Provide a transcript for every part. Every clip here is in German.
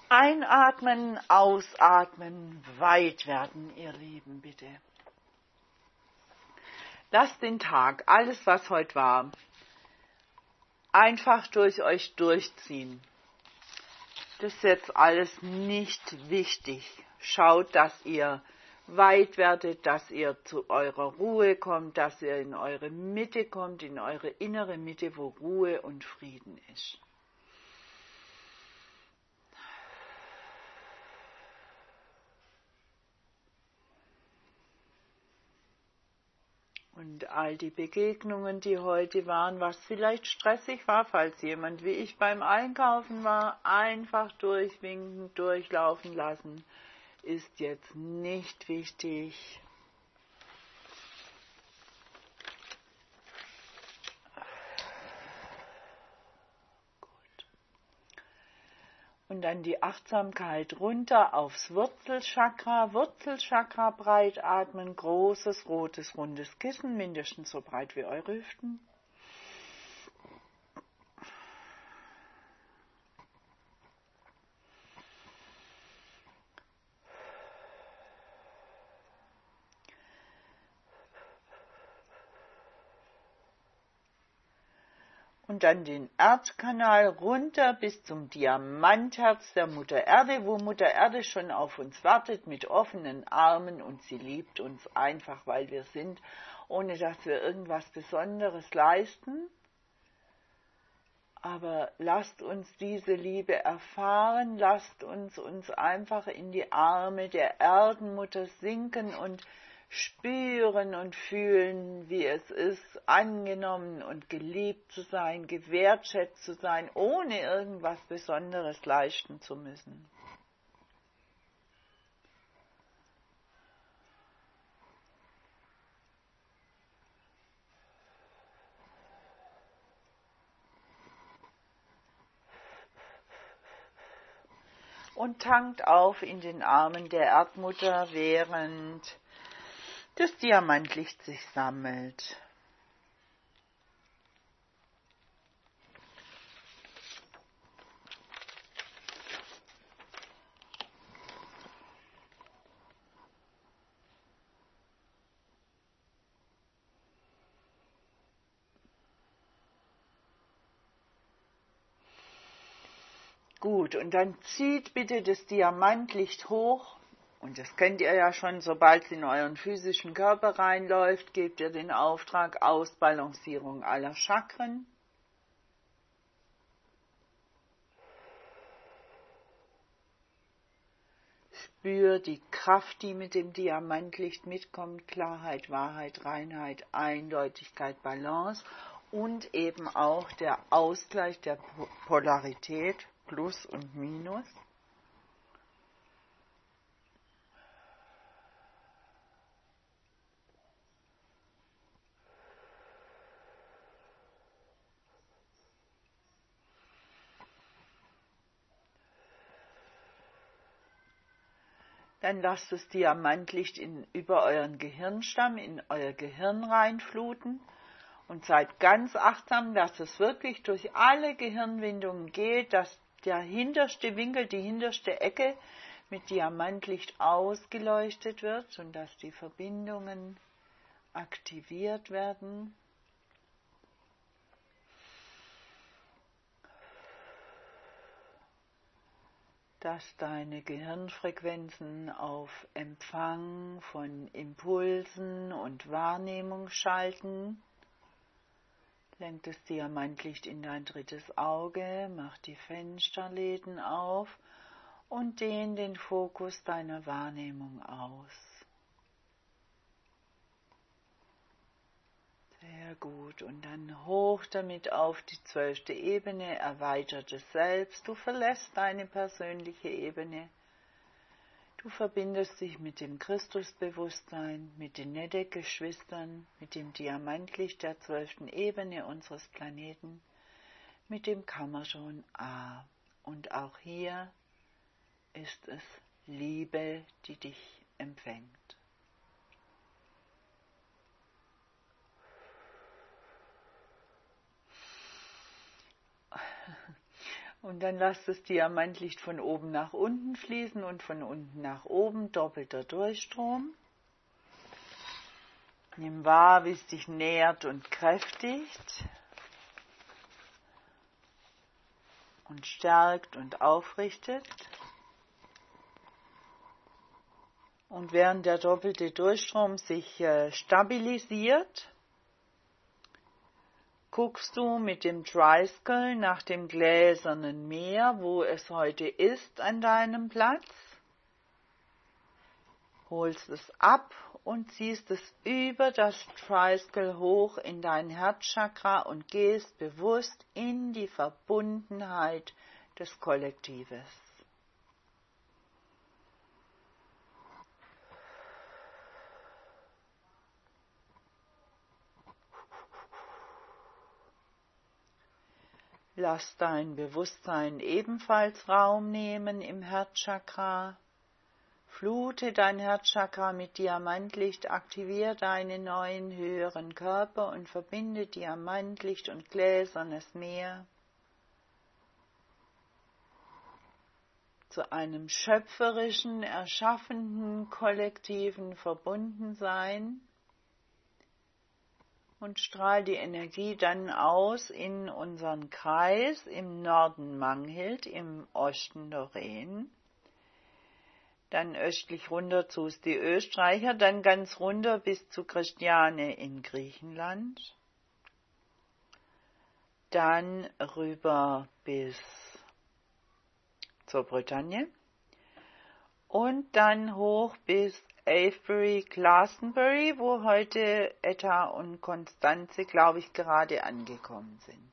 Einatmen, ausatmen, weit werden, ihr Lieben, bitte. Lasst den Tag, alles was heute war, einfach durch euch durchziehen. Das ist jetzt alles nicht wichtig. Schaut, dass ihr weit werdet, dass ihr zu eurer Ruhe kommt, dass ihr in eure Mitte kommt, in eure innere Mitte, wo Ruhe und Frieden ist. Und all die Begegnungen, die heute waren, was vielleicht stressig war, falls jemand wie ich beim Einkaufen war, einfach durchwinken, durchlaufen lassen, ist jetzt nicht wichtig. Und dann die Achtsamkeit runter aufs Wurzelchakra. Wurzelchakra breit atmen, großes, rotes, rundes Kissen, mindestens so breit wie eure Hüften. Und dann den Erdkanal runter bis zum Diamantherz der Mutter Erde, wo Mutter Erde schon auf uns wartet mit offenen Armen und sie liebt uns einfach, weil wir sind, ohne dass wir irgendwas Besonderes leisten. Aber lasst uns diese Liebe erfahren, lasst uns einfach in die Arme der Erdenmutter sinken und spüren und fühlen, wie es ist, angenommen und geliebt zu sein, gewertschätzt zu sein, ohne irgendwas Besonderes leisten zu müssen. Und tankt auf in den Armen der Erdmutter, während das Diamantlicht sich sammelt. Gut, und dann zieht bitte das Diamantlicht hoch. Und das kennt ihr ja schon, sobald es in euren physischen Körper reinläuft, gebt ihr den Auftrag Ausbalancierung aller Chakren. Spürt die Kraft, die mit dem Diamantlicht mitkommt, Klarheit, Wahrheit, Reinheit, Eindeutigkeit, Balance und eben auch der Ausgleich der Polarität, Plus und Minus. Dann lasst das Diamantlicht über euren Gehirnstamm in euer Gehirn reinfluten und seid ganz achtsam, dass es wirklich durch alle Gehirnwindungen geht, dass der hinterste Winkel, die hinterste Ecke mit Diamantlicht ausgeleuchtet wird und dass die Verbindungen aktiviert werden. Dass deine Gehirnfrequenzen auf Empfang von Impulsen und Wahrnehmung schalten. Lenkt das Diamantlicht in dein drittes Auge, mach die Fensterläden auf und dehn den Fokus deiner Wahrnehmung aus. Sehr gut. Und dann hoch damit auf die 12. Ebene, erweitertes Selbst. Du verlässt deine persönliche Ebene. Du verbindest dich mit dem Christusbewusstsein, mit den Nede-Geschwistern, mit dem Diamantlicht der 12. Ebene unseres Planeten, mit dem Kammerton A. Und auch hier ist es Liebe, die dich empfängt. Und dann lass das Diamantlicht von oben nach unten fließen und von unten nach oben, doppelter Durchstrom. Nimm wahr, wie es dich nährt und kräftigt und stärkt und aufrichtet. Und während der doppelte Durchstrom sich stabilisiert, guckst du mit dem Tricycle nach dem gläsernen Meer, wo es heute ist an deinem Platz, holst es ab und ziehst es über das Tricycle hoch in dein Herzchakra und gehst bewusst in die Verbundenheit des Kollektives. Lass dein Bewusstsein ebenfalls Raum nehmen im Herzchakra. Flute dein Herzchakra mit Diamantlicht, aktiviere deinen neuen höheren Körper und verbinde Diamantlicht und gläsernes Meer zu einem schöpferischen, erschaffenden, kollektiven Verbundensein. Und strahl die Energie dann aus in unseren Kreis, im Norden Manghild, im Osten Lorraine, dann östlich runter zu die Österreicher, dann ganz runter bis zu Christiane in Griechenland, dann rüber bis zur Bretagne und dann hoch bis Avebury, Glastonbury, wo heute Etta und Konstanze, glaube ich, gerade angekommen sind.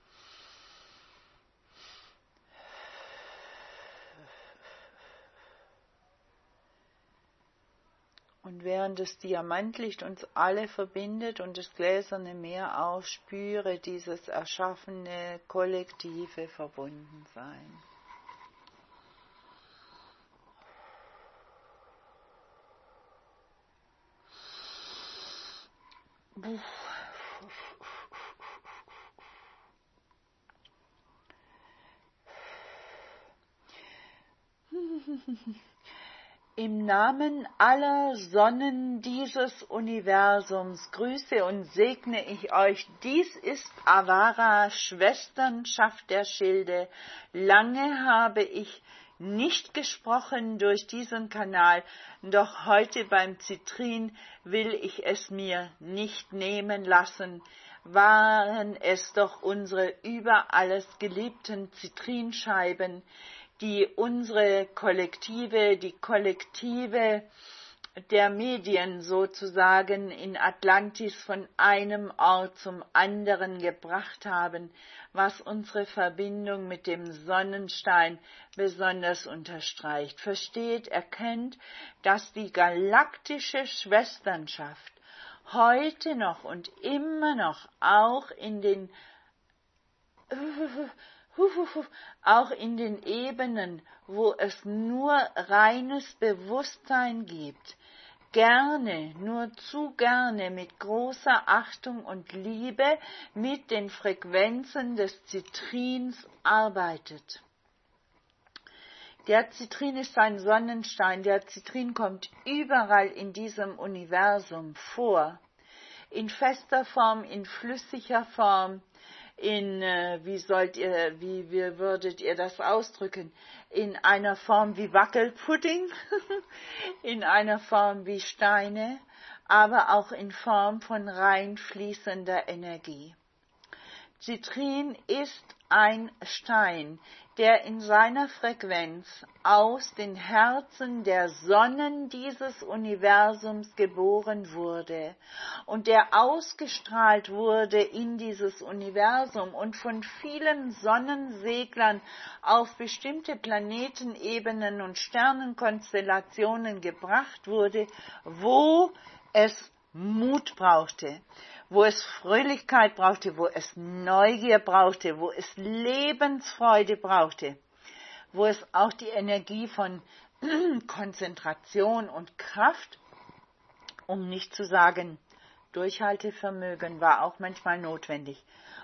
Und während das Diamantlicht uns alle verbindet und das gläserne Meer auch, spüre dieses erschaffene, kollektive Verbundensein. Im Namen aller Sonnen dieses Universums grüße und segne ich euch. Dies ist Avara, Schwesternschaft der Schilde. Lange habe ich nicht gesprochen durch diesen Kanal, doch heute beim Zitrin will ich es mir nicht nehmen lassen. Waren es doch unsere über alles geliebten Zitrinscheiben, die unsere Kollektive, die Kollektive der Medien sozusagen in Atlantis von einem Ort zum anderen gebracht haben, was unsere Verbindung mit dem Sonnenstein besonders unterstreicht. Versteht, erkennt, dass die galaktische Schwesternschaft heute noch und immer noch auch in den Ebenen, wo es nur reines Bewusstsein gibt, gerne, nur zu gerne mit großer Achtung und Liebe mit den Frequenzen des Zitrins arbeitet. Der Zitrin ist ein Sonnenstein, der Zitrin kommt überall in diesem Universum vor, in fester Form, in flüssiger Form, in, wie würdet ihr das ausdrücken, in einer Form wie Wackelpudding, in einer Form wie Steine, aber auch in Form von rein fließender Energie. Zitrin ist ein Stein, der in seiner Frequenz aus den Herzen der Sonnen dieses Universums geboren wurde und der ausgestrahlt wurde in dieses Universum und von vielen Sonnenseglern auf bestimmte Planetenebenen und Sternenkonstellationen gebracht wurde, wo es Mut brauchte, wo es Fröhlichkeit brauchte, wo es Neugier brauchte, wo es Lebensfreude brauchte, wo es auch die Energie von Konzentration und Kraft, um nicht zu sagen Durchhaltevermögen, war auch manchmal notwendig.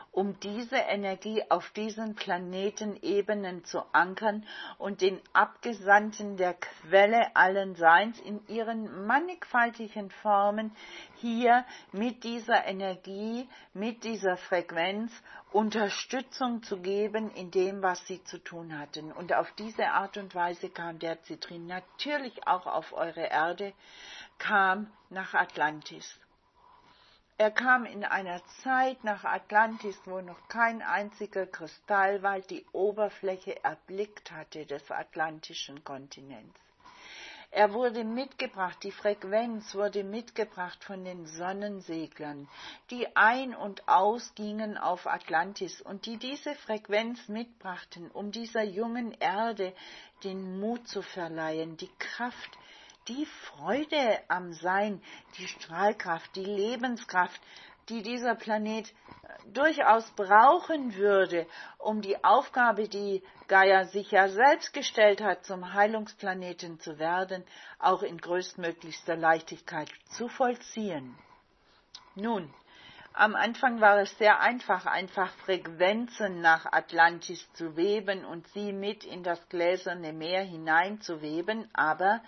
um diese Energie auf diesen Planetenebenen zu ankern und den Abgesandten der Quelle allen Seins in ihren mannigfaltigen Formen hier mit dieser Energie, mit dieser Frequenz Unterstützung zu geben in dem, was sie zu tun hatten. Und auf diese Art und Weise kam der Zitrin natürlich auch auf eure Erde, kam nach Atlantis. Er kam in einer Zeit nach Atlantis, wo noch kein einziger Kristallwald die Oberfläche erblickt hatte des atlantischen Kontinents. Er wurde mitgebracht, die Frequenz wurde mitgebracht von den Sonnenseglern, die ein- und ausgingen auf Atlantis und die diese Frequenz mitbrachten, um dieser jungen Erde den Mut zu verleihen, die Kraft, die Freude am Sein, die Strahlkraft, die Lebenskraft, die dieser Planet durchaus brauchen würde, um die Aufgabe, die Gaia sich ja selbst gestellt hat, zum Heilungsplaneten zu werden, auch in größtmöglichster Leichtigkeit zu vollziehen. Nun, am Anfang war es sehr einfach Frequenzen nach Atlantis zu weben und sie mit in das gläserne Meer hineinzuweben, aber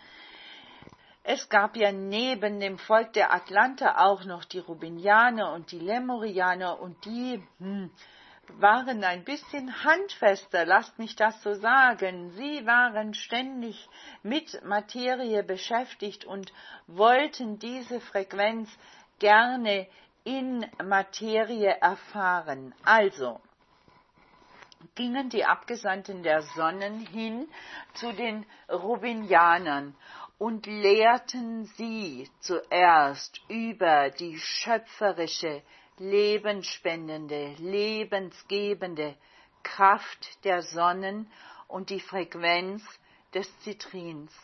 es gab ja neben dem Volk der Atlanter auch noch die Rubinianer und die Lemurianer und die waren ein bisschen handfester, lasst mich das so sagen. Sie waren ständig mit Materie beschäftigt und wollten diese Frequenz gerne in Materie erfahren. Also gingen die Abgesandten der Sonnen hin zu den Rubinianern und lehrten sie zuerst über die schöpferische, lebensspendende, lebensgebende Kraft der Sonnen und die Frequenz des Zitrins.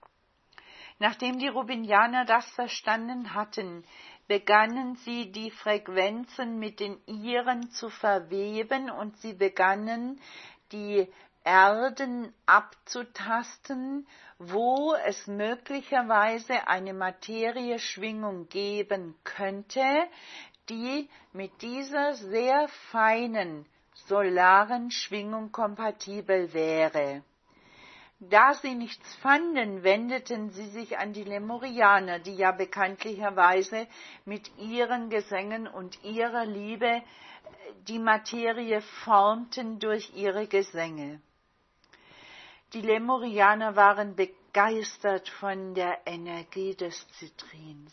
Nachdem die Rubinianer das verstanden hatten, begannen sie die Frequenzen mit den ihren zu verweben und sie begannen die Erden abzutasten, wo es möglicherweise eine Materieschwingung geben könnte, die mit dieser sehr feinen solaren Schwingung kompatibel wäre. Da sie nichts fanden, wendeten sie sich an die Lemurianer, die ja bekanntlicherweise mit ihren Gesängen und ihrer Liebe die Materie formten durch ihre Gesänge. Die Lemurianer waren begeistert von der Energie des Zitrins.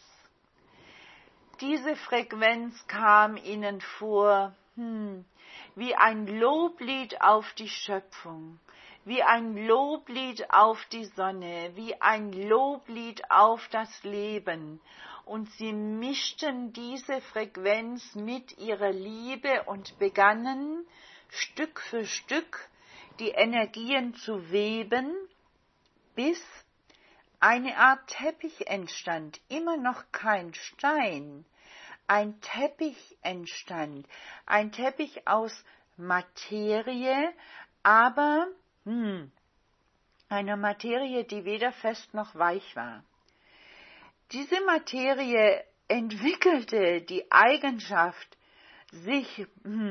Diese Frequenz kam ihnen vor wie ein Loblied auf die Schöpfung, wie ein Loblied auf die Sonne, wie ein Loblied auf das Leben. Und sie mischten diese Frequenz mit ihrer Liebe und begannen Stück für Stück die Energien zu weben, bis eine Art Teppich entstand, immer noch kein Stein. Ein Teppich entstand, ein Teppich aus Materie, aber einer Materie, die weder fest noch weich war. Diese Materie entwickelte die Eigenschaft, sich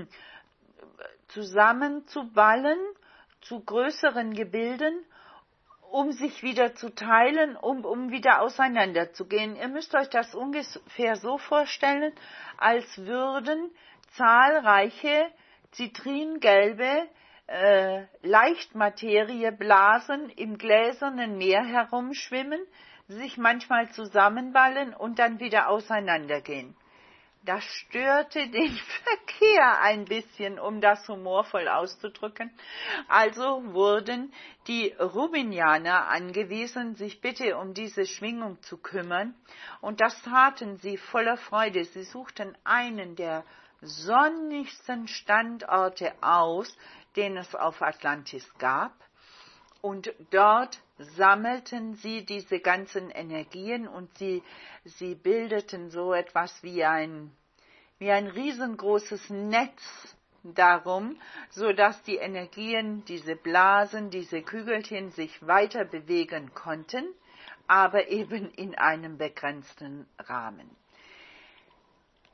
zusammenzuballen zu größeren Gebilden, um sich wieder zu teilen, um wieder auseinanderzugehen. Ihr müsst euch das ungefähr so vorstellen, als würden zahlreiche zitringelbe Leichtmaterieblasen im gläsernen Meer herumschwimmen, sich manchmal zusammenballen und dann wieder auseinandergehen. Das störte den Verkehr ein bisschen, um das humorvoll auszudrücken. Also wurden die Rubinianer angewiesen, sich bitte um diese Schwingung zu kümmern. Und das taten sie voller Freude. Sie suchten einen der sonnigsten Standorte aus, den es auf Atlantis gab. Und dort sammelten sie diese ganzen Energien und sie bildeten so etwas wie ein riesengroßes Netz darum, so dass die Energien, diese Blasen, diese Kügelchen sich weiter bewegen konnten, aber eben in einem begrenzten Rahmen.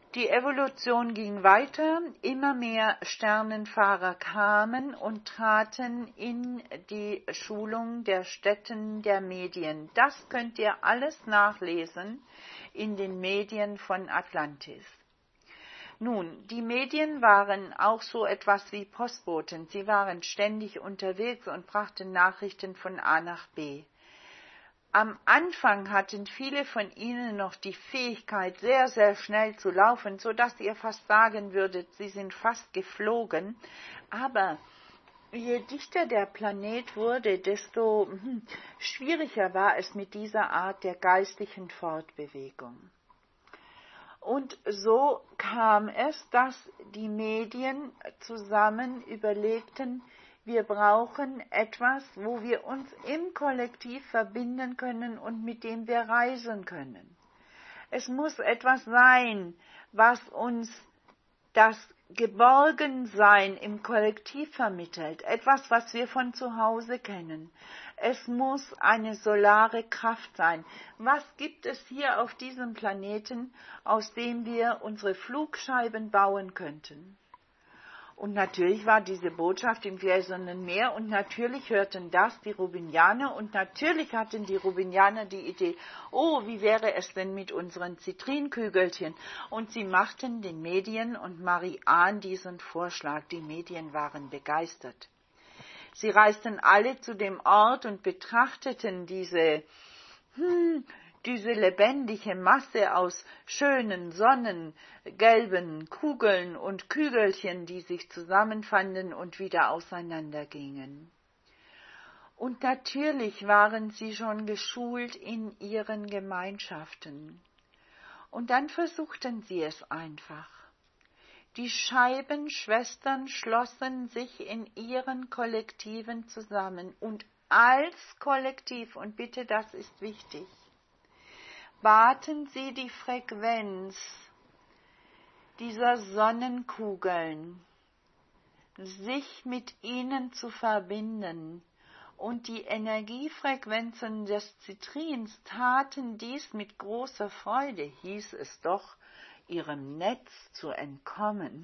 Die Evolution ging weiter, immer mehr Sternenfahrer kamen und traten in die Schulung der Stätten der Medien. Das könnt ihr alles nachlesen in den Medien von Atlantis. Nun, die Medien waren auch so etwas wie Postboten. Sie waren ständig unterwegs und brachten Nachrichten von A nach B. Am Anfang hatten viele von ihnen noch die Fähigkeit, sehr, sehr schnell zu laufen, so dass ihr fast sagen würdet, sie sind fast geflogen. Aber je dichter der Planet wurde, desto schwieriger war es mit dieser Art der geistlichen Fortbewegung. Und so kam es, dass die Medien zusammen überlegten, wir brauchen etwas, wo wir uns im Kollektiv verbinden können und mit dem wir reisen können. Es muss etwas sein, was uns das Geborgensein im Kollektiv vermittelt, etwas, was wir von zu Hause kennen. Es muss eine solare Kraft sein. Was gibt es hier auf diesem Planeten, aus dem wir unsere Flugscheiben bauen könnten? Und natürlich war diese Botschaft im Gläsernen Meer und natürlich hörten das die Rubinianer und natürlich hatten die Rubinianer die Idee, oh, wie wäre es denn mit unseren Zitrinkügelchen? Und sie machten den Medien und Marie-Anne diesen Vorschlag. Die Medien waren begeistert. Sie reisten alle zu dem Ort und betrachteten diese lebendige Masse aus schönen, sonnengelben Kugeln und Kügelchen, die sich zusammenfanden und wieder auseinandergingen. Und natürlich waren sie schon geschult in ihren Gemeinschaften. Und dann versuchten sie es einfach. Die Scheibenschwestern schlossen sich in ihren Kollektiven zusammen und als Kollektiv, und bitte, das ist wichtig, baten sie die Frequenz dieser Sonnenkugeln, sich mit ihnen zu verbinden. Und die Energiefrequenzen des Zitrins taten dies mit großer Freude, hieß es doch, ihrem Netz zu entkommen.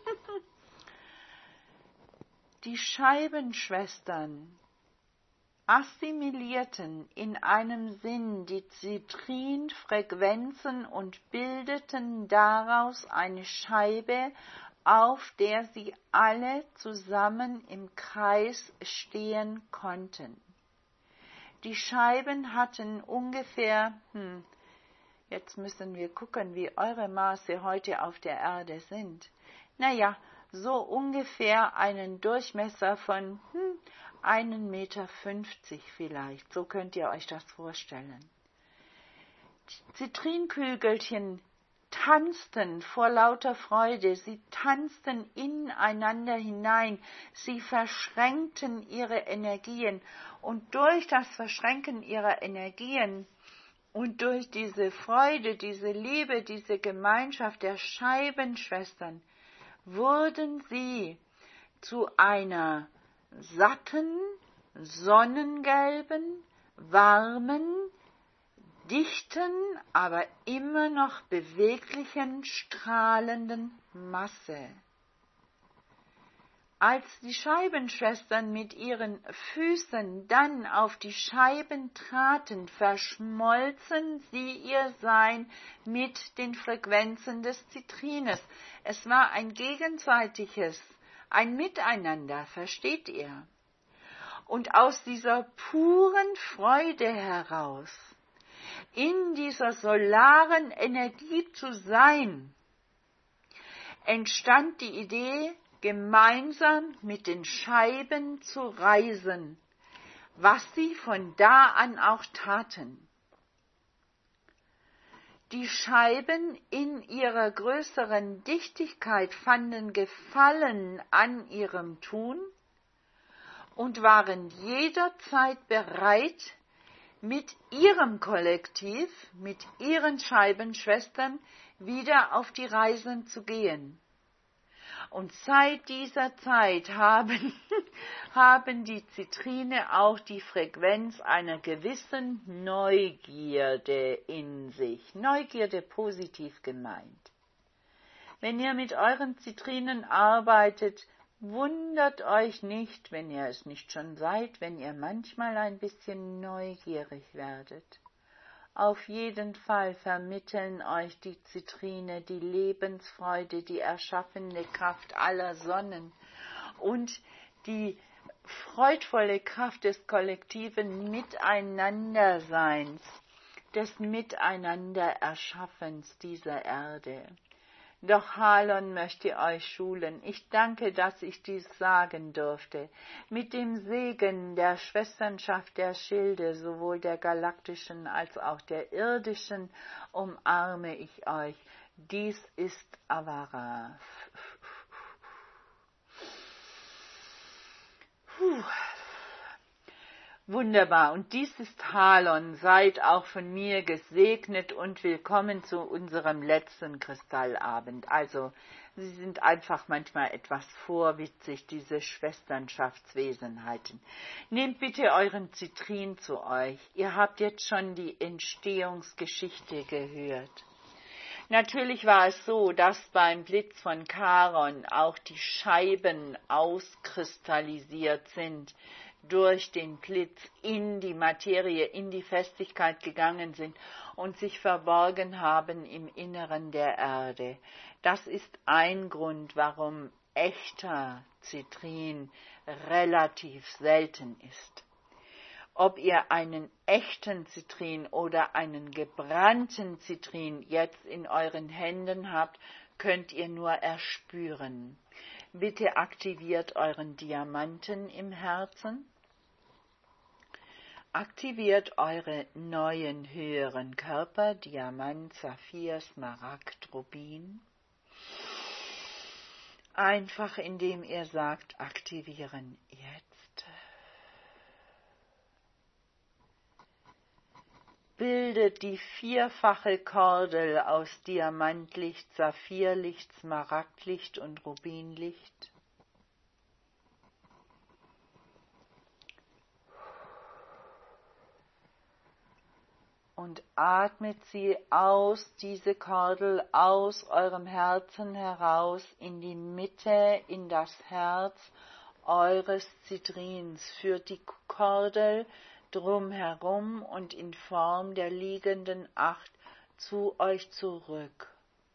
Die Scheibenschwestern assimilierten in einem Sinn die Zitrinfrequenzen und bildeten daraus eine Scheibe, auf der sie alle zusammen im Kreis stehen konnten. Die Scheiben hatten ungefähr, jetzt müssen wir gucken, wie eure Maße heute auf der Erde sind. Naja, so ungefähr einen Durchmesser von 1,50 Meter vielleicht, so könnt ihr euch das vorstellen. Die Zitrinkügelchen tanzten vor lauter Freude, sie tanzten ineinander hinein, sie verschränkten ihre Energien und durch das Verschränken ihrer Energien und durch diese Freude, diese Liebe, diese Gemeinschaft der Scheibenschwestern wurden sie zu einer satten, sonnengelben, warmen, dichten, aber immer noch beweglichen, strahlenden Masse. Als die Scheibenschwestern mit ihren Füßen dann auf die Scheiben traten, verschmolzen sie ihr Sein mit den Frequenzen des Zitrines. Es war ein gegenseitiges, ein Miteinander, versteht ihr? Und aus dieser puren Freude heraus, in dieser solaren Energie zu sein, entstand die Idee, gemeinsam mit den Scheiben zu reisen, was sie von da an auch taten. Die Scheiben in ihrer größeren Dichtigkeit fanden Gefallen an ihrem Tun und waren jederzeit bereit, mit ihrem Kollektiv, mit ihren Scheibenschwestern wieder auf die Reisen zu gehen. Und seit dieser Zeit haben die Zitrine auch die Frequenz einer gewissen Neugierde in sich. Neugierde positiv gemeint. Wenn ihr mit euren Zitrinen arbeitet, wundert euch nicht, wenn ihr es nicht schon seid, wenn ihr manchmal ein bisschen neugierig werdet. Auf jeden Fall vermitteln euch die Zitrine die Lebensfreude, die erschaffende Kraft aller Sonnen und die freudvolle Kraft des kollektiven Miteinanderseins, des Miteinandererschaffens dieser Erde. Doch Halon möchte euch schulen. Ich danke, dass ich dies sagen durfte. Mit dem Segen der Schwesternschaft der Schilde, sowohl der galaktischen als auch der irdischen, umarme ich euch. Dies ist Avara. Wunderbar. Und dies ist Halon. Seid auch von mir gesegnet und willkommen zu unserem letzten Kristallabend. Also, sie sind einfach manchmal etwas vorwitzig, diese Schwesternschaftswesenheiten. Nehmt bitte euren Zitrin zu euch. Ihr habt jetzt schon die Entstehungsgeschichte gehört. Natürlich war es so, dass beim Blitz von Charon auch die Scheiben auskristallisiert sind, durch den Blitz in die Materie, in die Festigkeit gegangen sind und sich verborgen haben im Inneren der Erde. Das ist ein Grund, warum echter Zitrin relativ selten ist. Ob ihr einen echten Zitrin oder einen gebrannten Zitrin jetzt in euren Händen habt, könnt ihr nur erspüren. Bitte aktiviert euren Diamanten im Herzen. Aktiviert eure neuen höheren Körper, Diamant, Saphir, Smaragd, Rubin. Einfach indem ihr sagt, aktivieren jetzt. Bildet die vierfache Kordel aus Diamantlicht, Saphirlicht, Smaragdlicht und Rubinlicht. Und atmet sie aus, diese Kordel, aus eurem Herzen heraus in die Mitte, in das Herz eures Zitrins. Führt die Kordel drumherum und in Form der liegenden Acht zu euch zurück.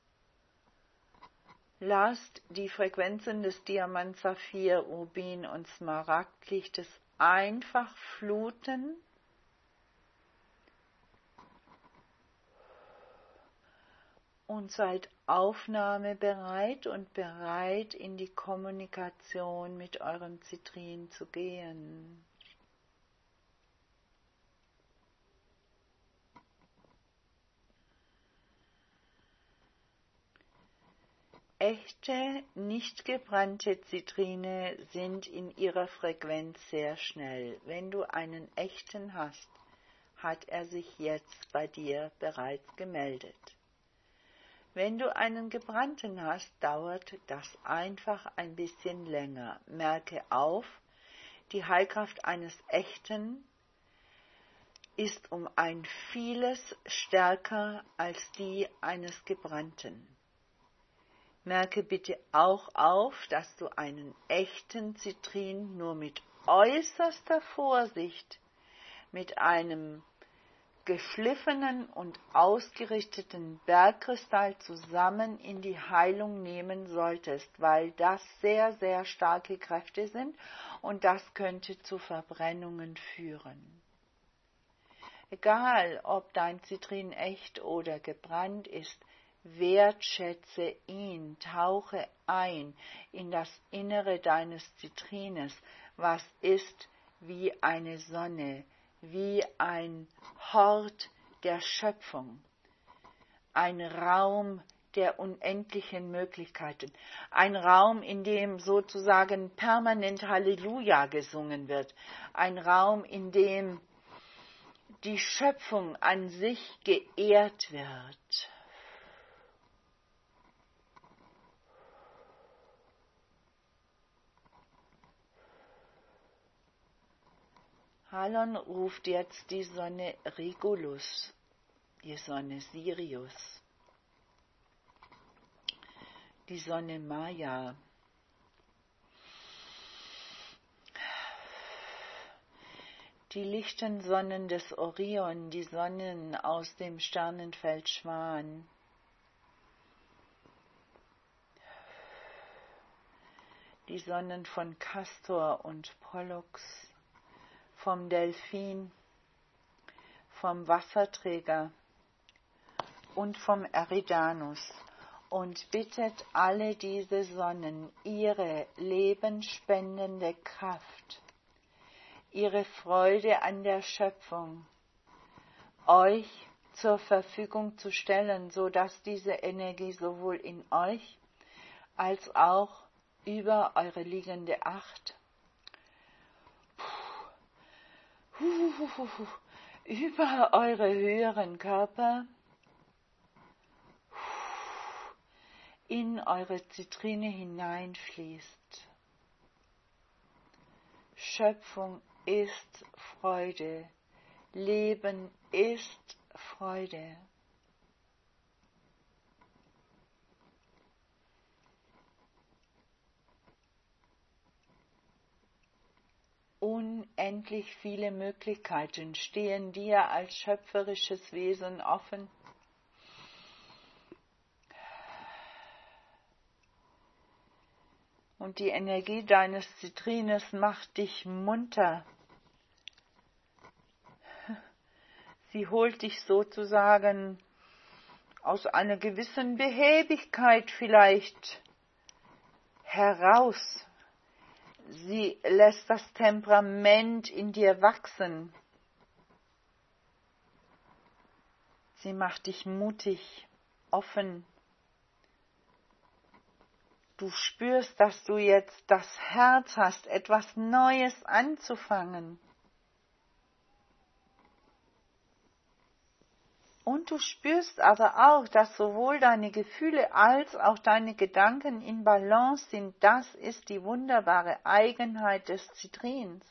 Lasst die Frequenzen des Diamant, Saphir, Rubin und Smaragdlichtes einfach fluten. Und seid aufnahmebereit und bereit, in die Kommunikation mit eurem Zitrin zu gehen. Echte, nicht gebrannte Zitrine sind in ihrer Frequenz sehr schnell. Wenn du einen echten hast, hat er sich jetzt bei dir bereits gemeldet. Wenn du einen gebrannten hast, dauert das einfach ein bisschen länger. Merke auf, die Heilkraft eines echten ist um ein Vieles stärker als die eines gebrannten. Merke bitte auch auf, dass du einen echten Zitrin nur mit äußerster Vorsicht, mit einem geschliffenen und ausgerichteten Bergkristall zusammen in die Heilung nehmen solltest, weil das sehr, sehr starke Kräfte sind und das könnte zu Verbrennungen führen. Egal, ob dein Zitrin echt oder gebrannt ist, wertschätze ihn, tauche ein in das Innere deines Zitrines, was ist wie eine Sonne, wie ein Hort der Schöpfung, ein Raum der unendlichen Möglichkeiten, ein Raum, in dem sozusagen permanent Halleluja gesungen wird, ein Raum, in dem die Schöpfung an sich geehrt wird. Halon ruft jetzt die Sonne Regulus, die Sonne Sirius, die Sonne Maya. Die lichten Sonnen des Orion, die Sonnen aus dem Sternenfeld Schwan. Die Sonnen von Castor und Pollux, vom Delphin, vom Wasserträger und vom Eridanus, und bittet alle diese Sonnen ihre lebenspendende Kraft, ihre Freude an der Schöpfung, euch zur Verfügung zu stellen, so dass diese Energie sowohl in euch als auch über eure liegende Acht, über eure höheren Körper, in eure Zitrine hineinfließt. Schöpfung ist Freude, Leben ist Freude. Unendlich viele Möglichkeiten stehen dir als schöpferisches Wesen offen. Und die Energie deines Zitrines macht dich munter. Sie holt dich sozusagen aus einer gewissen Behäbigkeit vielleicht heraus. Sie lässt das Temperament in dir wachsen. Sie macht dich mutig, offen. Du spürst, dass du jetzt das Herz hast, etwas Neues anzufangen. Und du spürst aber auch, dass sowohl deine Gefühle als auch deine Gedanken in Balance sind. Das ist die wunderbare Eigenheit des Zitrins.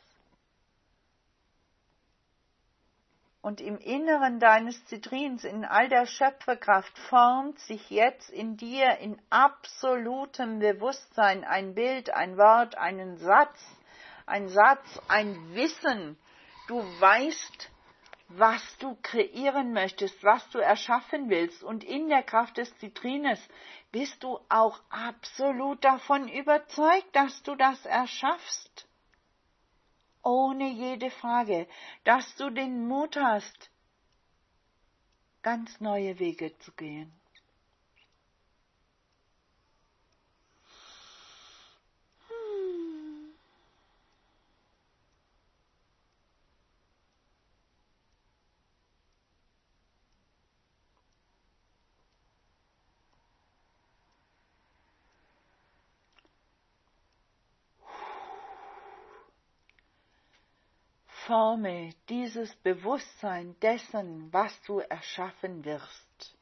Und im Inneren deines Zitrins, in all der Schöpferkraft, formt sich jetzt in dir in absolutem Bewusstsein ein Bild, ein Wort, ein Satz, ein Wissen. Du weißt, was du kreieren möchtest, was du erschaffen willst. Und in der Kraft des Zitrines bist du auch absolut davon überzeugt, dass du das erschaffst. Ohne jede Frage, dass du den Mut hast, ganz neue Wege zu gehen. Forme dieses Bewusstsein dessen, was du erschaffen wirst.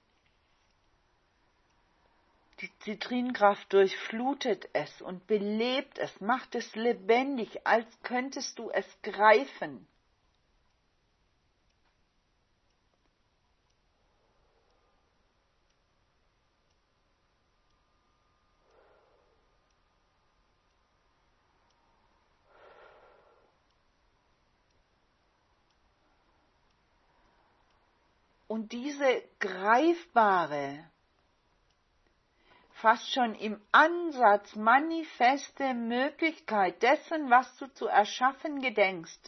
Die Zitrinkraft durchflutet es und belebt es, macht es lebendig, als könntest du es greifen. Und diese greifbare, fast schon im Ansatz manifeste Möglichkeit dessen, was du zu erschaffen gedenkst,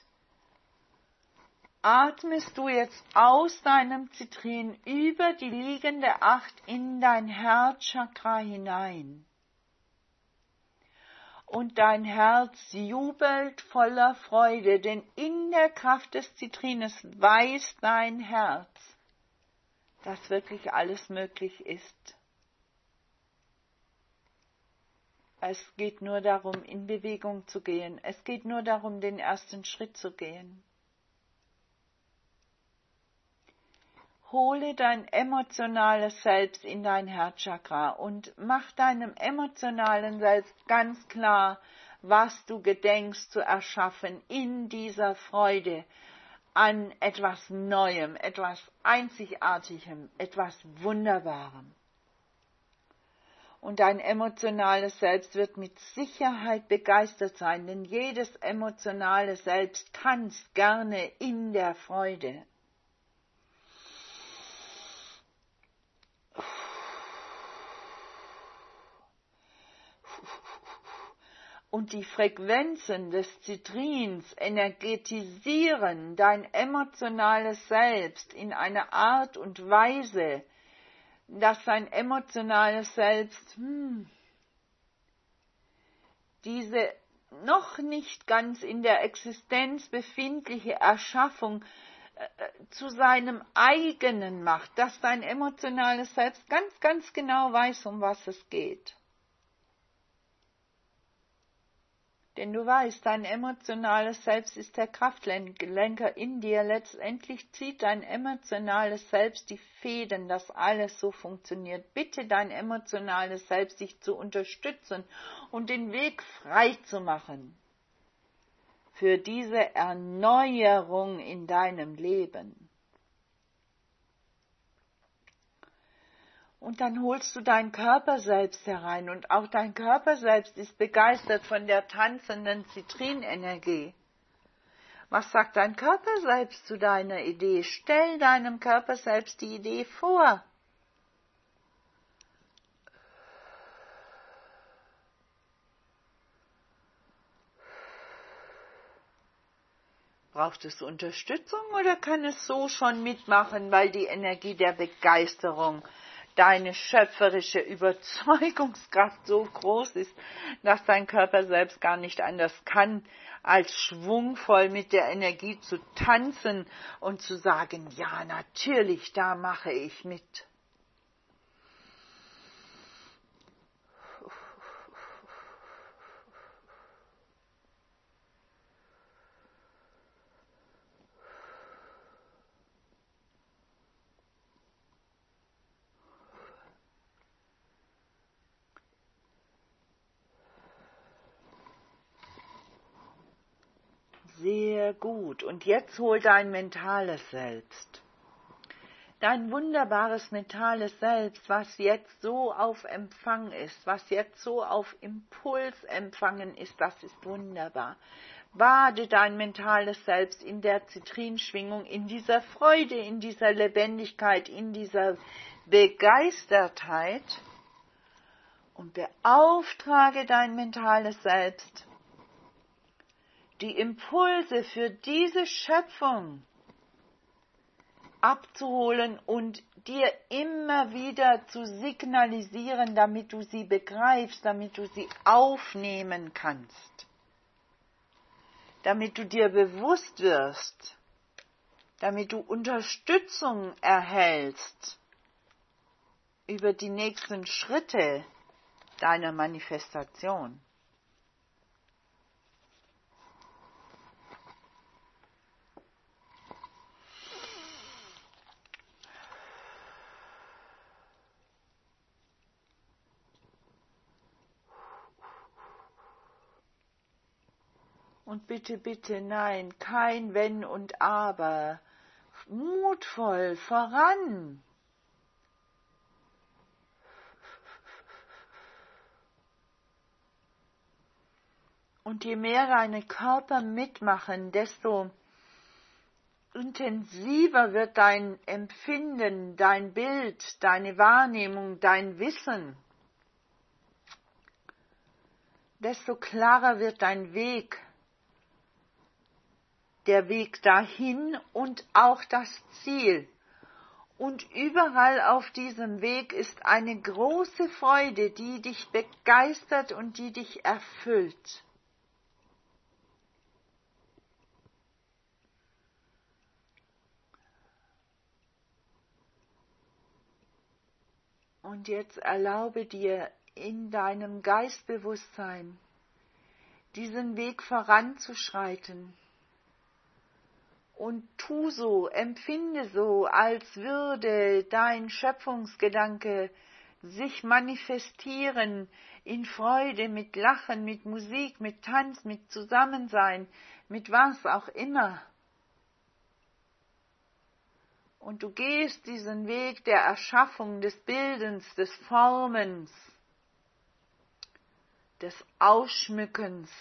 atmest du jetzt aus deinem Zitrin über die liegende Acht in dein Herzchakra hinein. Und dein Herz jubelt voller Freude, denn in der Kraft des Zitrines weiß dein Herz, dass wirklich alles möglich ist. Es geht nur darum, in Bewegung zu gehen. Es geht nur darum, den ersten Schritt zu gehen. Hole dein emotionales Selbst in dein Herzchakra und mach deinem emotionalen Selbst ganz klar, was du gedenkst zu erschaffen in dieser Freude an etwas Neuem, etwas Einzigartigem, etwas Wunderbarem. Und dein emotionales Selbst wird mit Sicherheit begeistert sein, denn jedes emotionale Selbst tanzt gerne in der Freude. Und die Frequenzen des Zitrins energetisieren dein emotionales Selbst in einer Art und Weise, dass dein emotionales Selbst diese noch nicht ganz in der Existenz befindliche Erschaffung zu seinem eigenen macht, dass dein emotionales Selbst ganz, ganz genau weiß, um was es geht. Denn du weißt, dein emotionales Selbst ist der Kraftlenker in dir. Letztendlich zieht dein emotionales Selbst die Fäden, dass alles so funktioniert. Bitte dein emotionales Selbst, dich zu unterstützen und den Weg frei zu machen für diese Erneuerung in deinem Leben. Und dann holst du deinen Körper selbst herein und auch dein Körper selbst ist begeistert von der tanzenden Zitrinenergie. Was sagt dein Körper selbst zu deiner Idee? Stell deinem Körper selbst die Idee vor. Braucht es Unterstützung oder kann es so schon mitmachen, weil die Energie der Begeisterung, deine schöpferische Überzeugungskraft so groß ist, dass dein Körper selbst gar nicht anders kann, als schwungvoll mit der Energie zu tanzen und zu sagen, ja, natürlich, da mache ich mit. Sehr gut. Und jetzt hol dein mentales Selbst. Dein wunderbares mentales Selbst, was jetzt so auf Empfang ist, was jetzt so auf Impuls empfangen ist, das ist wunderbar. Bade dein mentales Selbst in der Zitrinschwingung, in dieser Freude, in dieser Lebendigkeit, in dieser Begeistertheit und beauftrage dein mentales Selbst, die Impulse für diese Schöpfung abzuholen und dir immer wieder zu signalisieren, damit du sie begreifst, damit du sie aufnehmen kannst, damit du dir bewusst wirst, damit du Unterstützung erhältst über die nächsten Schritte deiner Manifestation. Und bitte, bitte, nein, kein Wenn und Aber. Mutvoll voran. Und je mehr deine Körper mitmachen, desto intensiver wird dein Empfinden, dein Bild, deine Wahrnehmung, dein Wissen. Desto klarer wird dein Weg. Der Weg dahin und auch das Ziel. Und überall auf diesem Weg ist eine große Freude, die dich begeistert und die dich erfüllt. Und jetzt erlaube dir in deinem Geistbewusstsein diesen Weg voranzuschreiten. Und tu so, empfinde so, als würde dein Schöpfungsgedanke sich manifestieren in Freude, mit Lachen, mit Musik, mit Tanz, mit Zusammensein, mit was auch immer. Und du gehst diesen Weg der Erschaffung, des Bildens, des Formens des Ausschmückens,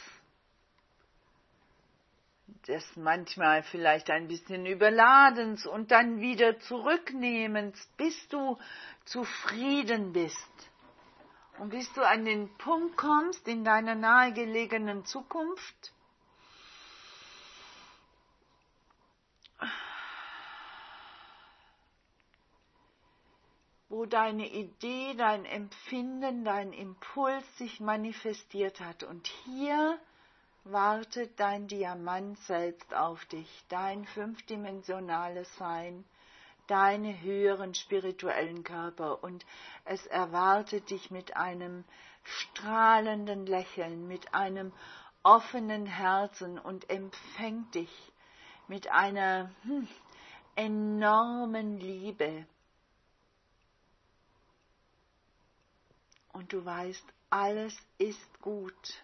des manchmal vielleicht ein bisschen Überladens und dann wieder Zurücknehmens, bis du zufrieden bist und bis du an den Punkt kommst in deiner nahegelegenen Zukunft, wo deine Idee, dein Empfinden, dein Impuls sich manifestiert hat. Und hier wartet dein Diamant selbst auf dich, dein fünfdimensionales Sein, deine höheren spirituellen Körper. Und es erwartet dich mit einem strahlenden Lächeln, mit einem offenen Herzen und empfängt dich mit einer enormen Liebe. Und du weißt, alles ist gut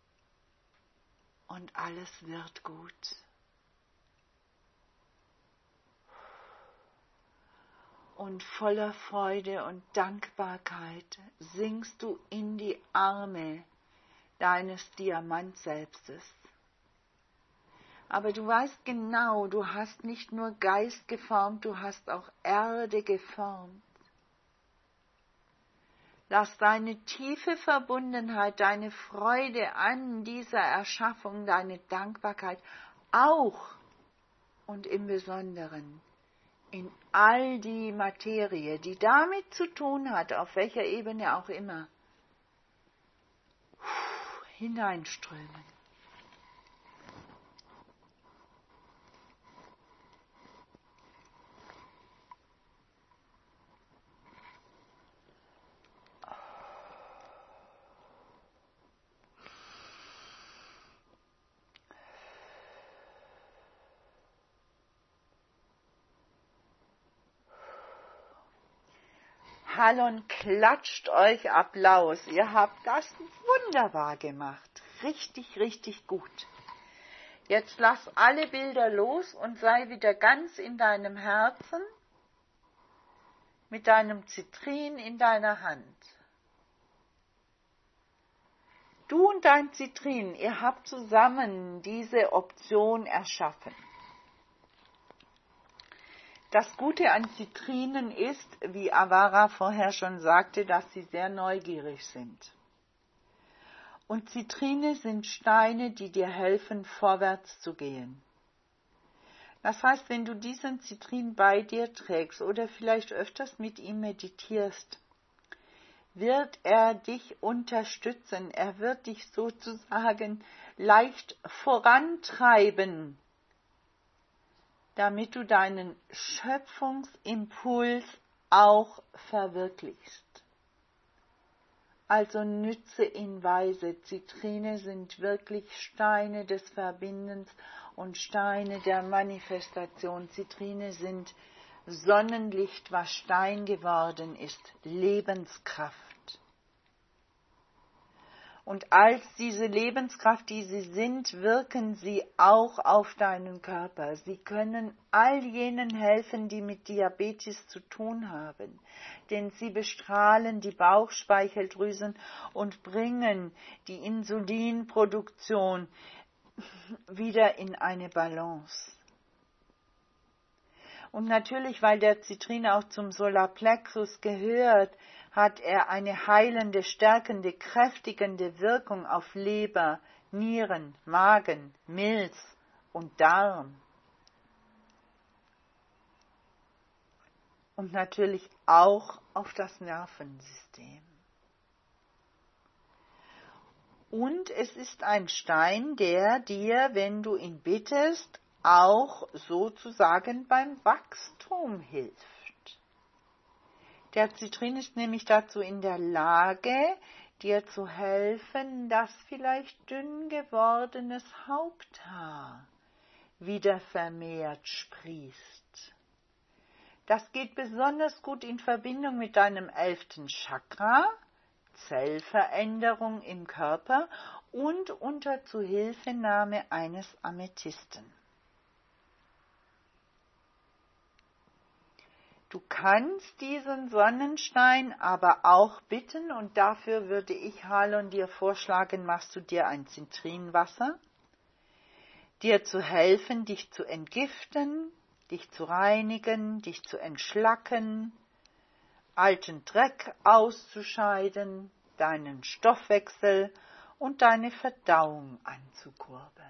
und alles wird gut. Und voller Freude und Dankbarkeit sinkst du in die Arme deines Diamantselbstes. Aber du weißt genau, du hast nicht nur Geist geformt, du hast auch Erde geformt. Lass deine tiefe Verbundenheit, deine Freude an dieser Erschaffung, deine Dankbarkeit auch und im Besonderen in all die Materie, die damit zu tun hat, auf welcher Ebene auch immer, hineinströmen. Hallon klatscht euch Applaus. Ihr habt das wunderbar gemacht. Richtig, richtig gut. Jetzt lass alle Bilder los und sei wieder ganz in deinem Herzen mit deinem Zitrin in deiner Hand. Du und dein Zitrin, ihr habt zusammen diese Option erschaffen. Das Gute an Zitrinen ist, wie Avara vorher schon sagte, dass sie sehr neugierig sind. Und Zitrine sind Steine, die dir helfen, vorwärts zu gehen. Das heißt, wenn du diesen Zitrin bei dir trägst oder vielleicht öfters mit ihm meditierst, wird er dich unterstützen. Er wird dich sozusagen leicht vorantreiben, damit du deinen Schöpfungsimpuls auch verwirklichst. Also nütze ihn weise. Zitrine sind wirklich Steine des Verbindens und Steine der Manifestation. Zitrine sind Sonnenlicht, was Stein geworden ist, Lebenskraft. Und als diese Lebenskraft, die sie sind, wirken sie auch auf deinen Körper. Sie können all jenen helfen, die mit Diabetes zu tun haben. Denn sie bestrahlen die Bauchspeicheldrüsen und bringen die Insulinproduktion wieder in eine Balance. Und natürlich, weil der Zitrin auch zum Solarplexus gehört, hat er eine heilende, stärkende, kräftigende Wirkung auf Leber, Nieren, Magen, Milz und Darm. Und natürlich auch auf das Nervensystem. Und es ist ein Stein, der dir, wenn du ihn bittest, auch sozusagen beim Wachstum hilft. Der Zitrin ist nämlich dazu in der Lage, dir zu helfen, dass vielleicht dünn gewordenes Haupthaar wieder vermehrt sprießt. Das geht besonders gut in Verbindung mit deinem 11. Chakra, Zellveränderung im Körper und unter Zuhilfenahme eines Amethysten. Du kannst diesen Sonnenstein aber auch bitten, und dafür würde ich Halon dir vorschlagen, machst du dir ein Zitrinwasser, dir zu helfen, dich zu entgiften, dich zu reinigen, dich zu entschlacken, alten Dreck auszuscheiden, deinen Stoffwechsel und deine Verdauung anzukurbeln.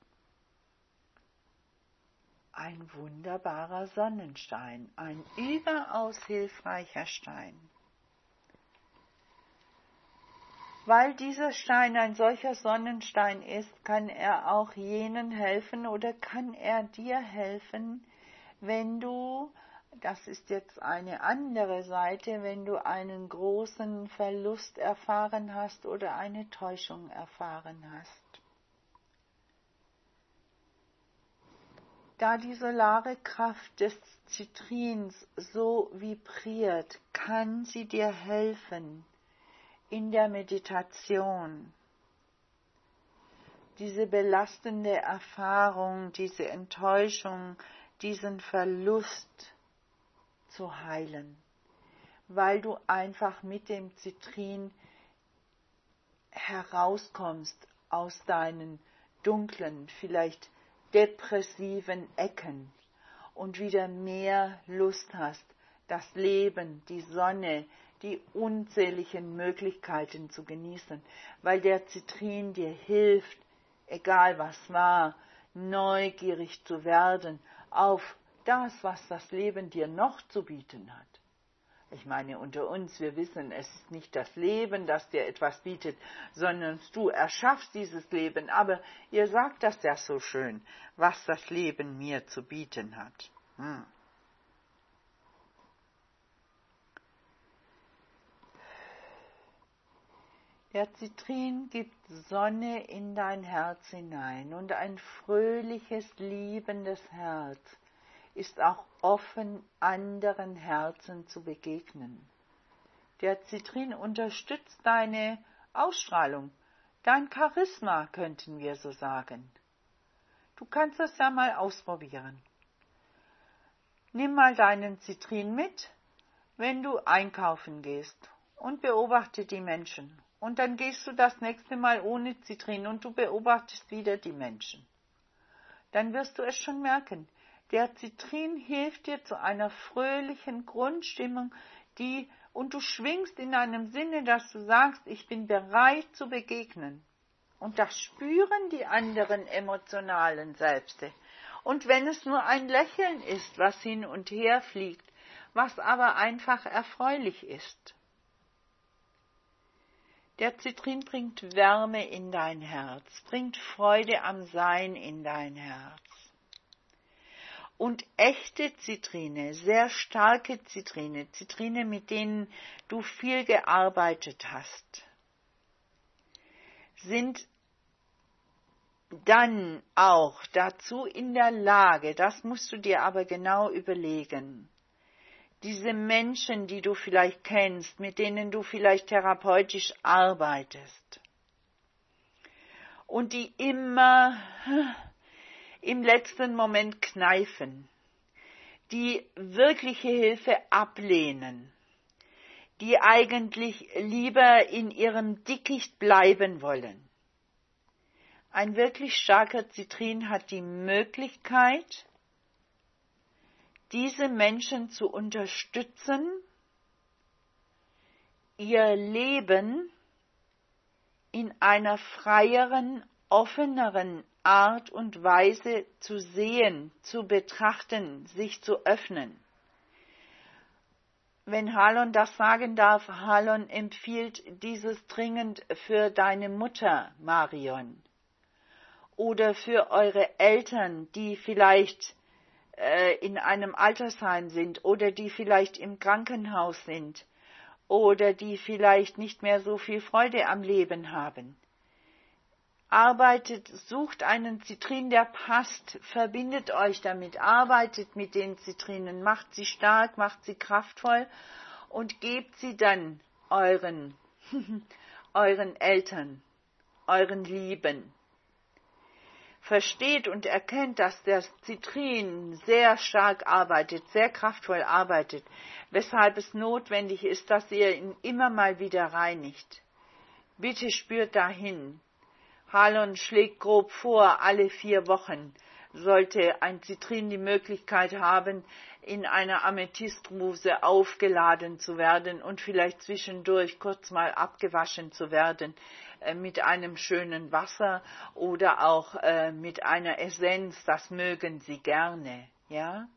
Ein wunderbarer Sonnenstein, ein überaus hilfreicher Stein. Weil dieser Stein ein solcher Sonnenstein ist, kann er auch jenen helfen oder kann er dir helfen, wenn du, das ist jetzt eine andere Seite, wenn du einen großen Verlust erfahren hast oder eine Täuschung erfahren hast. Da die solare Kraft des Zitrins so vibriert, kann sie dir helfen, in der Meditation diese belastende Erfahrung, diese Enttäuschung, diesen Verlust zu heilen, weil du einfach mit dem Zitrin herauskommst aus deinen dunklen, vielleicht depressiven Ecken und wieder mehr Lust hast, das Leben, die Sonne, die unzähligen Möglichkeiten zu genießen, weil der Zitrin dir hilft, egal was war, neugierig zu werden auf das, was das Leben dir noch zu bieten hat. Ich meine, unter uns, wir wissen, es ist nicht das Leben, das dir etwas bietet, sondern du erschaffst dieses Leben. Aber ihr sagt das ja so schön, was das Leben mir zu bieten hat. Der Zitrin gibt Sonne in dein Herz hinein und ein fröhliches, liebendes Herz ist auch offen, anderen Herzen zu begegnen. Der Zitrin unterstützt deine Ausstrahlung, dein Charisma, könnten wir so sagen. Du kannst es ja mal ausprobieren. Nimm mal deinen Zitrin mit, wenn du einkaufen gehst, und beobachte die Menschen. Und dann gehst du das nächste Mal ohne Zitrin und du beobachtest wieder die Menschen. Dann wirst du es schon merken. Der Zitrin hilft dir zu einer fröhlichen Grundstimmung, und du schwingst in einem Sinne, dass du sagst, ich bin bereit zu begegnen. Und das spüren die anderen emotionalen Selbste. Und wenn es nur ein Lächeln ist, was hin und her fliegt, was aber einfach erfreulich ist. Der Zitrin bringt Wärme in dein Herz, bringt Freude am Sein in dein Herz. Und echte Zitrine, sehr starke Zitrine, Zitrine, mit denen du viel gearbeitet hast, sind dann auch dazu in der Lage, das musst du dir aber genau überlegen, diese Menschen, die du vielleicht kennst, mit denen du vielleicht therapeutisch arbeitest und die immer im letzten Moment kneifen, die wirkliche Hilfe ablehnen, die eigentlich lieber in ihrem Dickicht bleiben wollen. Ein wirklich starker Zitrin hat die Möglichkeit, diese Menschen zu unterstützen, ihr Leben in einer freieren, offeneren Art und Weise zu sehen, zu betrachten, sich zu öffnen. Wenn Halon das sagen darf, Halon empfiehlt dieses dringend für deine Mutter, Marion, oder für eure Eltern, die vielleicht in einem Altersheim sind oder die vielleicht im Krankenhaus sind oder die vielleicht nicht mehr so viel Freude am Leben haben. Sucht einen Zitrin, der passt, verbindet euch damit, arbeitet mit den Zitrinen, macht sie stark, macht sie kraftvoll und gebt sie dann euren Eltern, euren Lieben. versteht und erkennt, dass der Zitrin sehr stark arbeitet, sehr kraftvoll arbeitet, weshalb es notwendig ist, dass ihr ihn immer mal wieder reinigt. Bitte spürt dahin. Halon schlägt grob vor, alle 4 Wochen sollte ein Zitrin die Möglichkeit haben, in einer Amethystrose aufgeladen zu werden und vielleicht zwischendurch kurz mal abgewaschen zu werden mit einem schönen Wasser oder auch mit einer Essenz, das mögen Sie gerne, ja?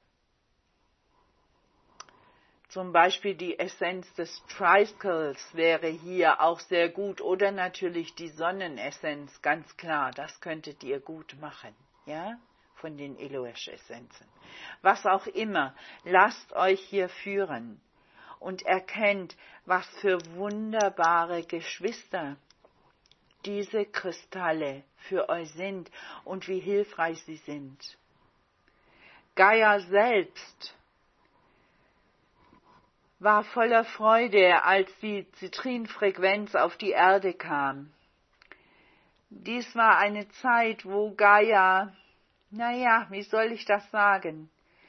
Zum Beispiel die Essenz des Triskels wäre hier auch sehr gut oder natürlich die Sonnenessenz, ganz klar, das könntet ihr gut machen, ja, von den Eloesh-Essenzen. Was auch immer, lasst euch hier führen und erkennt, was für wunderbare Geschwister diese Kristalle für euch sind und wie hilfreich sie sind. Gaia selbst war voller Freude, als die Zitrinfrequenz auf die Erde kam. Dies war eine Zeit, wo Gaia, wie soll ich das sagen,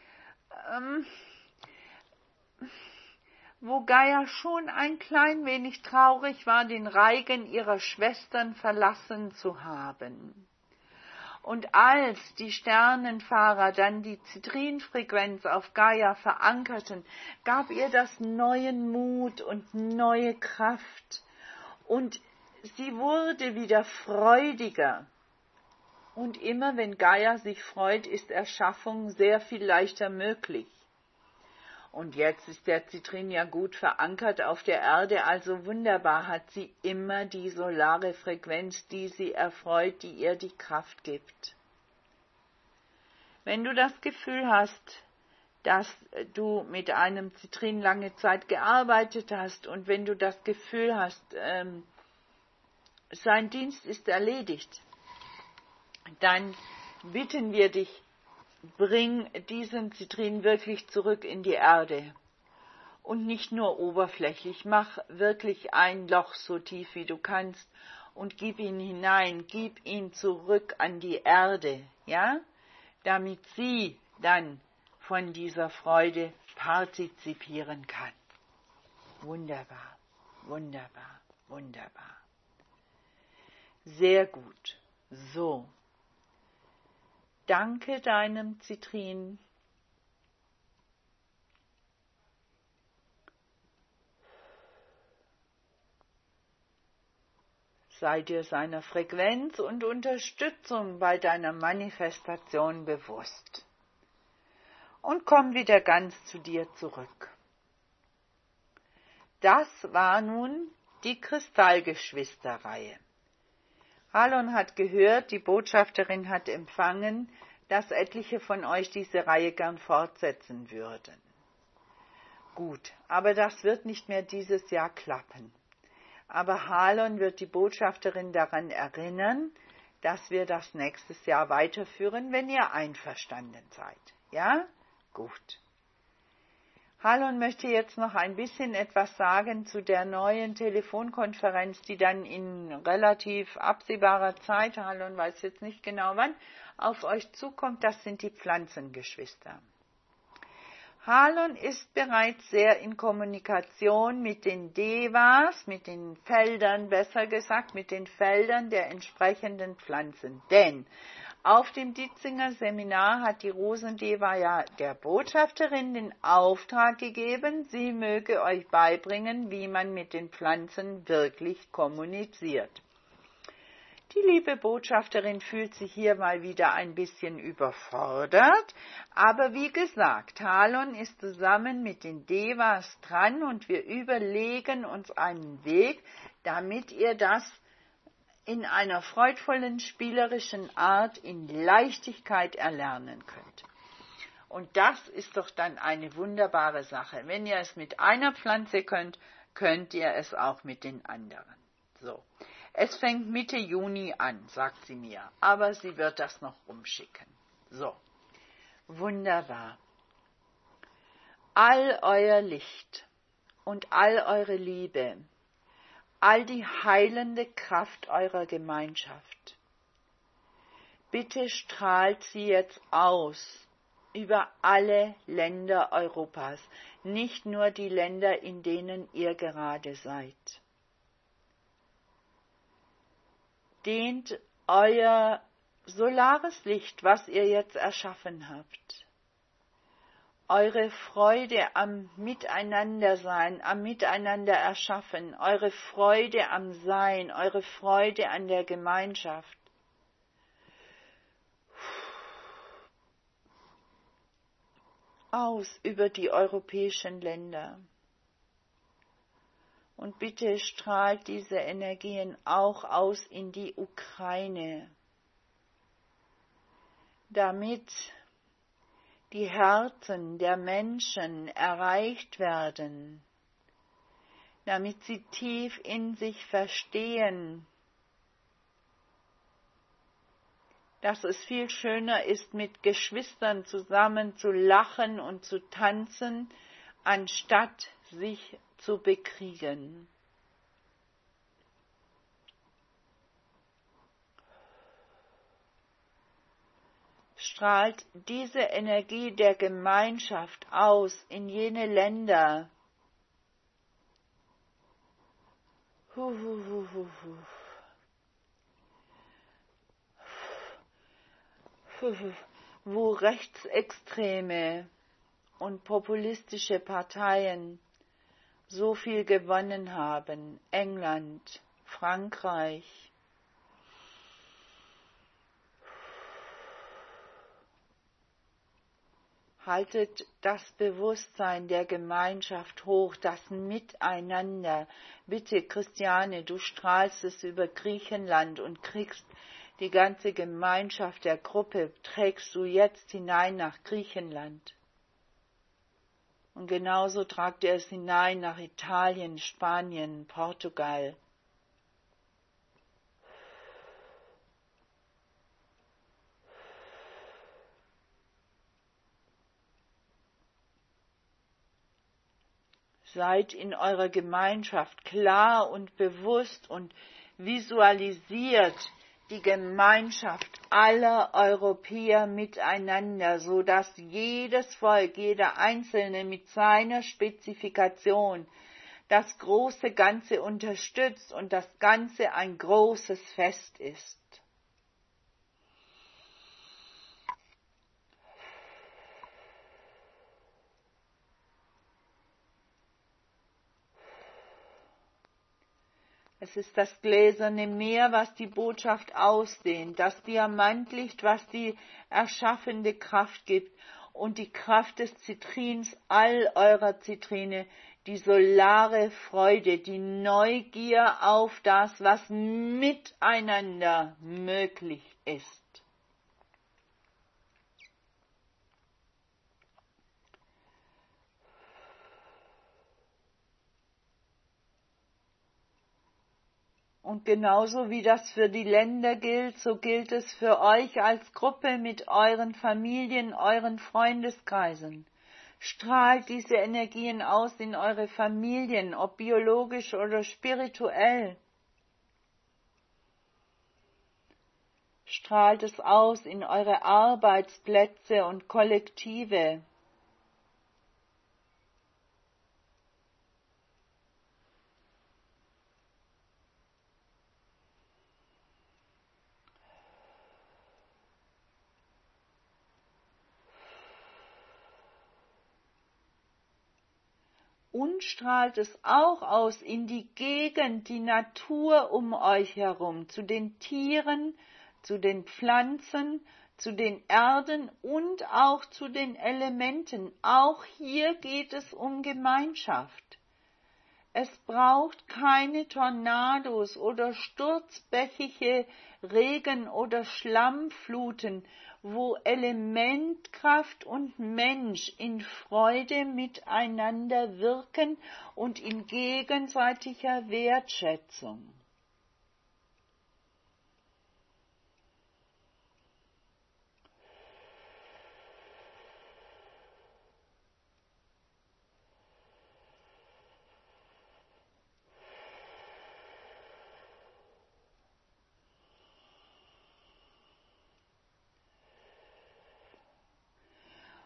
wo Gaia schon ein klein wenig traurig war, den Reigen ihrer Schwestern verlassen zu haben. Und als die Sternenfahrer dann die Zitrinfrequenz auf Gaia verankerten, gab ihr das neuen Mut und neue Kraft. Und sie wurde wieder freudiger. Und immer wenn Gaia sich freut, ist Erschaffung sehr viel leichter möglich. Und jetzt ist der Zitrin ja gut verankert auf der Erde, also wunderbar hat sie immer die solare Frequenz, die sie erfreut, die ihr die Kraft gibt. Wenn du das Gefühl hast, dass du mit einem Zitrin lange Zeit gearbeitet hast und wenn du das Gefühl hast, sein Dienst ist erledigt, dann bitten wir dich, bring diesen Zitrin wirklich zurück in die Erde. Und nicht nur oberflächlich, mach wirklich ein Loch so tief wie du kannst und gib ihn hinein, gib ihn zurück an die Erde, ja, damit sie dann von dieser Freude partizipieren kann. Wunderbar, wunderbar, wunderbar. Sehr gut. So. Danke deinem Zitrin. Sei dir seiner Frequenz und Unterstützung bei deiner Manifestation bewusst. Und komm wieder ganz zu dir zurück. Das war nun die Kristallgeschwisterreihe. Halon hat gehört, die Botschafterin hat empfangen, dass etliche von euch diese Reihe gern fortsetzen würden. Gut, aber das wird nicht mehr dieses Jahr klappen. Aber Halon wird die Botschafterin daran erinnern, dass wir das nächstes Jahr weiterführen, wenn ihr einverstanden seid. Ja? Gut. Halon möchte jetzt noch ein bisschen etwas sagen zu der neuen Telefonkonferenz, die dann in relativ absehbarer Zeit, Halon weiß jetzt nicht genau wann, auf euch zukommt. Das sind die Pflanzengeschwister. Halon ist bereits sehr in Kommunikation mit den Devas, mit den Feldern, besser gesagt, mit den Feldern der entsprechenden Pflanzen. Denn auf dem Dietzinger Seminar hat die Rosendeva ja der Botschafterin den Auftrag gegeben, sie möge euch beibringen, wie man mit den Pflanzen wirklich kommuniziert. Die liebe Botschafterin fühlt sich hier mal wieder ein bisschen überfordert, aber wie gesagt, Halon ist zusammen mit den Devas dran und wir überlegen uns einen Weg, damit ihr das in einer freudvollen, spielerischen Art in Leichtigkeit erlernen könnt. Und das ist doch dann eine wunderbare Sache. Wenn ihr es mit einer Pflanze könnt, könnt ihr es auch mit den anderen. So. Es fängt Mitte Juni an, sagt sie mir, aber sie wird das noch umschicken. So. Wunderbar. All euer Licht und all eure Liebe, all die heilende Kraft eurer Gemeinschaft bitte strahlt sie jetzt aus über alle Länder Europas, nicht nur die Länder, in denen ihr gerade seid. Dehnt euer solares Licht, was ihr jetzt erschaffen habt, eure Freude am Miteinandersein, am Miteinander erschaffen, eure Freude am Sein, eure Freude an der Gemeinschaft. Aus über die europäischen Länder. Und bitte strahlt diese Energien auch aus in die Ukraine, damit die Herzen der Menschen erreicht werden, damit sie tief in sich verstehen, dass es viel schöner ist, mit Geschwistern zusammen zu lachen und zu tanzen, anstatt sich zu bekriegen. Strahlt diese Energie der Gemeinschaft aus in jene Länder, wo Rechtsextreme und populistische Parteien so viel gewonnen haben. England, Frankreich. Haltet das Bewusstsein der Gemeinschaft hoch, das Miteinander. Bitte, Christiane, du strahlst es über Griechenland und kriegst die ganze Gemeinschaft der Gruppe, trägst du jetzt hinein nach Griechenland. Und genauso tragt er es hinein nach Italien, Spanien, Portugal. Seid in eurer Gemeinschaft klar und bewusst und visualisiert die Gemeinschaft aller Europäer miteinander, so dass jedes Volk, jeder Einzelne mit seiner Spezifikation das große Ganze unterstützt und das Ganze ein großes Fest ist. Es ist das gläserne Meer, was die Botschaft ausdehnt, das Diamantlicht, was die erschaffende Kraft gibt und die Kraft des Zitrins, all eurer Zitrine, die solare Freude, die Neugier auf das, was miteinander möglich ist. Und genauso wie das für die Länder gilt, so gilt es für euch als Gruppe mit euren Familien, euren Freundeskreisen. Strahlt diese Energien aus in eure Familien, ob biologisch oder spirituell. Strahlt es aus in eure Arbeitsplätze und Kollektive. Und strahlt es auch aus in die Gegend, die Natur um euch herum, zu den Tieren, zu den Pflanzen, zu den Erden und auch zu den Elementen. Auch hier geht es um Gemeinschaft. Es braucht keine Tornados oder sturzbächige Regen- oder Schlammfluten, wo Elementkraft und Mensch in Freude miteinander wirken und in gegenseitiger Wertschätzung.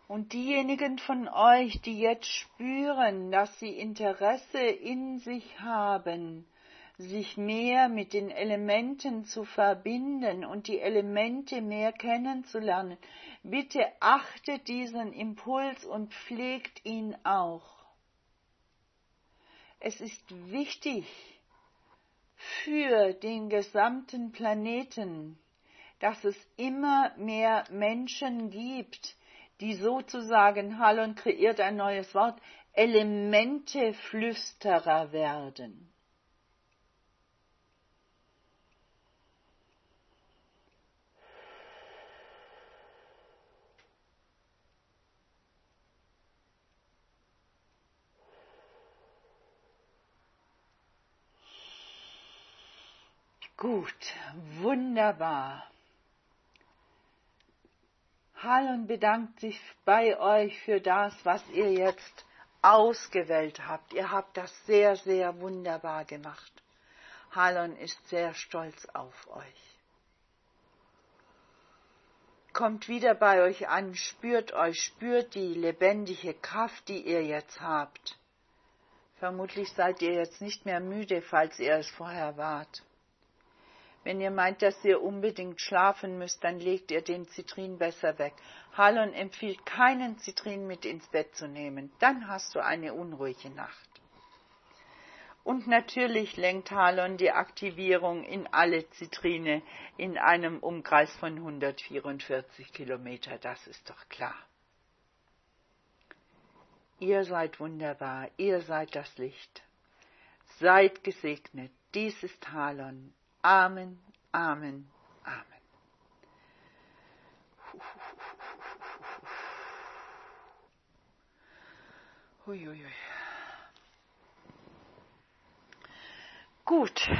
Und diejenigen von euch, die jetzt spüren, dass sie Interesse in sich haben, sich mehr mit den Elementen zu verbinden und die Elemente mehr kennenzulernen, bitte achtet diesen Impuls und pflegt ihn auch. Es ist wichtig für den gesamten Planeten, dass es immer mehr Menschen gibt, die sozusagen, Halon kreiert ein neues Wort, Elementeflüsterer werden. Gut, wunderbar. Halon bedankt sich bei euch für das, was ihr jetzt ausgewählt habt. Ihr habt das sehr, sehr wunderbar gemacht. Halon ist sehr stolz auf euch. Kommt wieder bei euch an, spürt die lebendige Kraft, die ihr jetzt habt. Vermutlich seid ihr jetzt nicht mehr müde, falls ihr es vorher wart. Wenn ihr meint, dass ihr unbedingt schlafen müsst, dann legt ihr den Zitrin besser weg. Halon empfiehlt, keinen Zitrin mit ins Bett zu nehmen. Dann hast du eine unruhige Nacht. Und natürlich lenkt Halon die Aktivierung in alle Zitrine in einem Umkreis von 144 Kilometer. Das ist doch klar. Ihr seid wunderbar. Ihr seid das Licht. Seid gesegnet. Dies ist Halon. Amen, Amen, Amen. Huiuiui. Gut.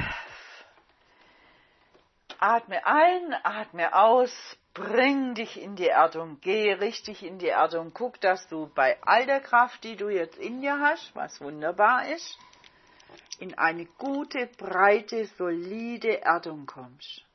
Atme ein, atme aus, bring dich in die Erdung, geh richtig in die Erdung. Guck, dass du bei all der Kraft, die du jetzt in dir hast, was wunderbar ist, in eine gute, breite, solide Erdung kommst.